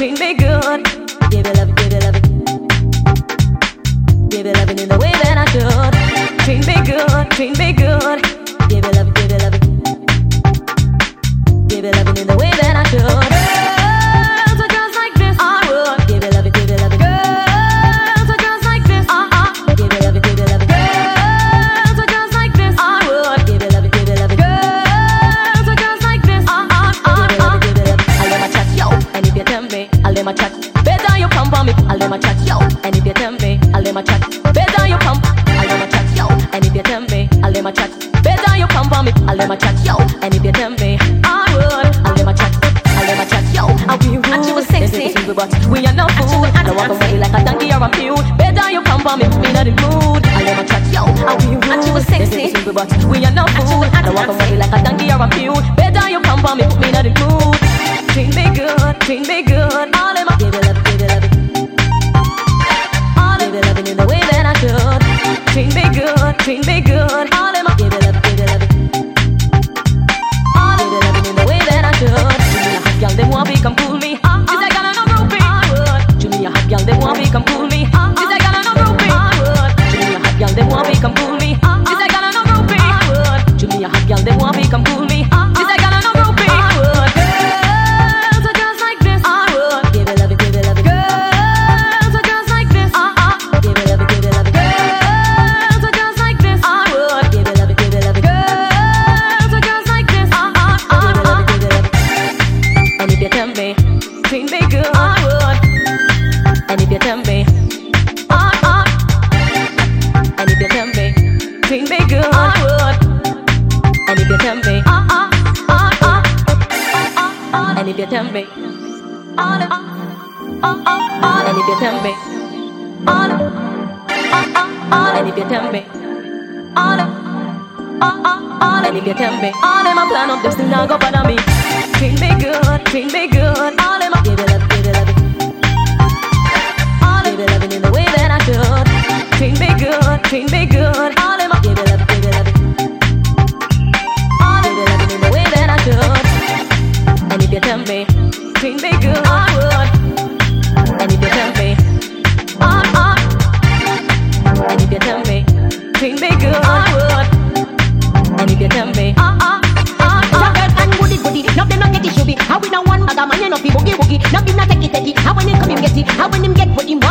treat me good. Give it love, give it love. Give it loving in the way that I should. Treat me good, treat me good. Give it love, give it love. Give it loving in the way that I should. Girls are just like this, I would. Give it love, give it love. Girls are just like this, give it love, give it love. Girls are just like this, I would. Give it love, give it love. Girls are just like this, give it love, give it love. I'll let my chat, yo, and if you tell me, I'll let my chat. Better you come for me, I'll let my chat, yo, and if you tell me, I'll let my chat. Better you come, I'll let my chat, yo, and if you tell me, I'll let my chat. Better you come for me, I'll let my chat, yo, and if you tell me, I would, I'll let my chat, yo, I'll be rude. And she was sexy, but we are not food. I don't want to body like a donkey or a mule. Better you come for me, put me in the mood. I'll let my chat, yo, I'll be rude. And she was sexy, but we are not food. I don't want to body like a donkey or a mule. Better you come for me, put me in the mood. Treat me good, all in my give it love, give it love. All give it loving in the way that I should. Treat me good, all in my give it love, give it love. All give it loving in the way that I should. Junior hot girl, they want me come cool me. This I got no groupie. Junior hot girl, they want me come cool me. This I got no groupie. Junior hot girl, they want me come cool me. This I got no groupie. Junior hot girl, they want me come cool me. This I got no groupie. Treat me good, I would. And if you tell me, and if you tell me, treat me good, I would. And if you tell me, and if you tell me, and if you tell me, and if you tell me, and if you tell me, all in my plan of this thing now go bother me. Treat me good, all in my give it love, give it love. All give it loving in the way that I should. Treat me good, all in my give it love, give it love. All give it loving in the way that I should. And if you tell me, treat me good, I would. And if you tell me, and if you tell me, treat me good, I would. And if you tell me, now them not get it should be. How we don't want other man, you know, be boogie boogie. Now be not take it. How when him come him get it. How when him get what him